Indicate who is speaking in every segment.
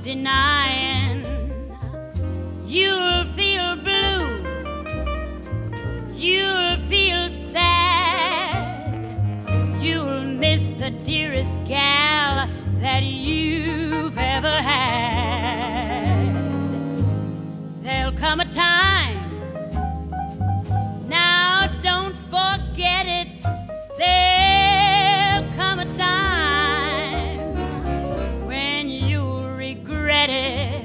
Speaker 1: denying. You'll feel blue, you'll feel sad, you'll miss the dearest gal that you've ever had. There'll come a time, now don't forget it, there'll come a time when you'll regret it.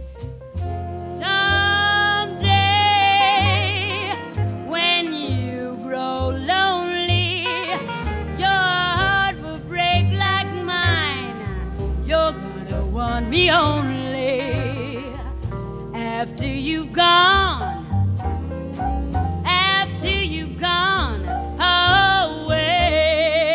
Speaker 1: Someday when you grow lonely, your heart will break like mine. You're gonna want me only after you've gone. After you've gone away.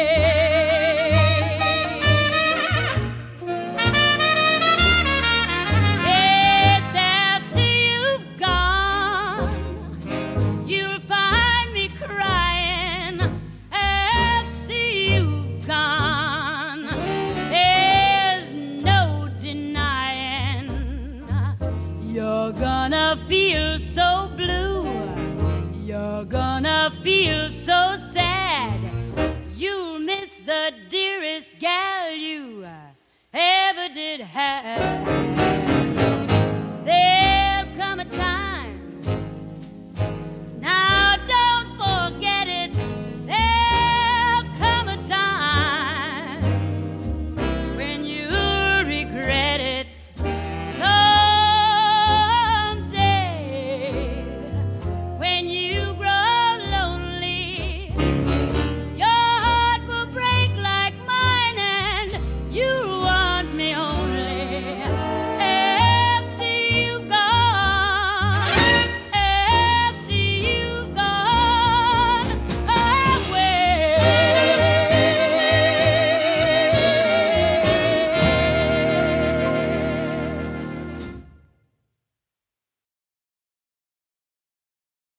Speaker 1: Yes, after you've gone, you'll find me crying. After you've gone, there's no denying. You're gonna feel so blue, you're gonna feel